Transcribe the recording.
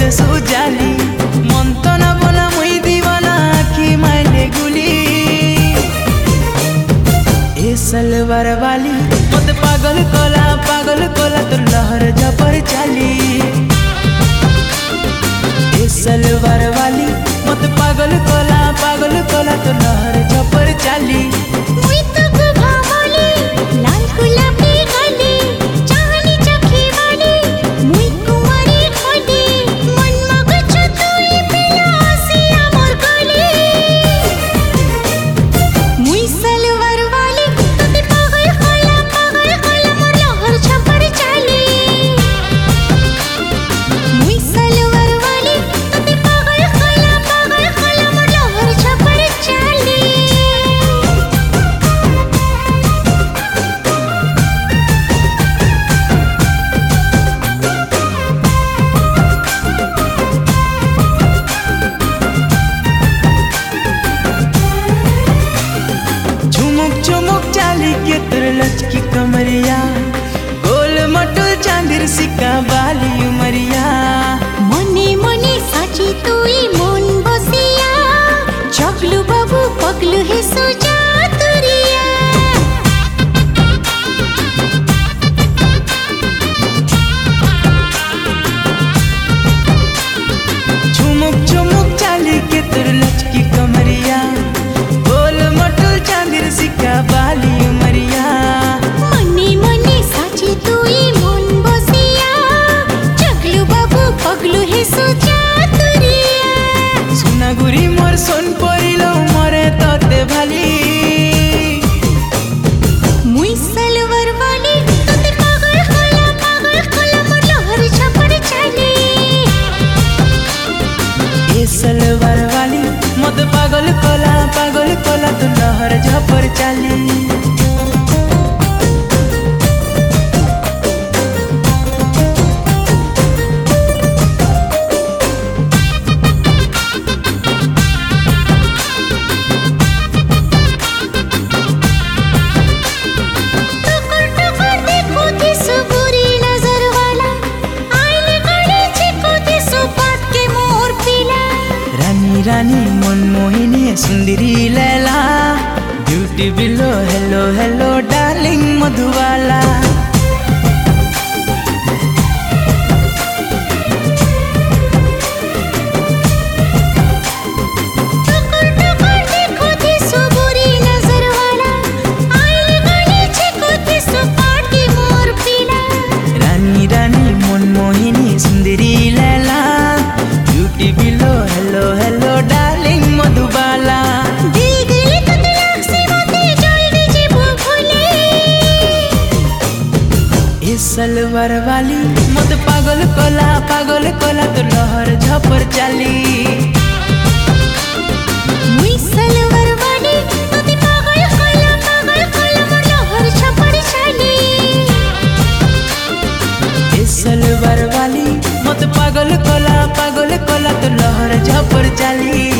सुजाली मन तो ना बोला मुई दीवाना आखी माइले गुली ए सलवार वाली मत पागल कोला तो लहर झपर चाली ए सलवार वाली मत पागल कोला तो लहर झपर चाली चुमुक चाली के तोर लचकी कमरिया गोल मटोल चांदीर सिक्का बाली उमरिया मने मने साची तुई मन बसिया चकलू बाबू पगलू हे सोजा तुरिया चुमुक चाली के तोर लचकी कमरिया गोल मटोल चांदीर सिक्का बाली उमरिया मने मने साची तुई मन बसिया चकलू बाबू पगलू हे सोजा तुरिया सुना गुरी मोर सोन परिलो मरे तोते भाली मुई सलवार वाली तोते पागल खोला मोर लहर झपर चाली ए सलवार वाली मत पागल कोला तो लहर झपर चाली रानी मनमोहिनी सुंदरी लैला ब्यूटी बिलो हेलो हेलो डार्लिंग मधुबाला रानी मनमोहिनी सुंदरी लैला ब्यूटी बिलो हेलो हेलो डार्लिंग मधुबाला ए सलवार वाली मत पागल कोला तो लहर झपर चाली मुई सलवार वाली तोते पागल खोला मोर लहर झपर चाली ए सलवार वाली मत पागल कोला तो लहर झपर चाली।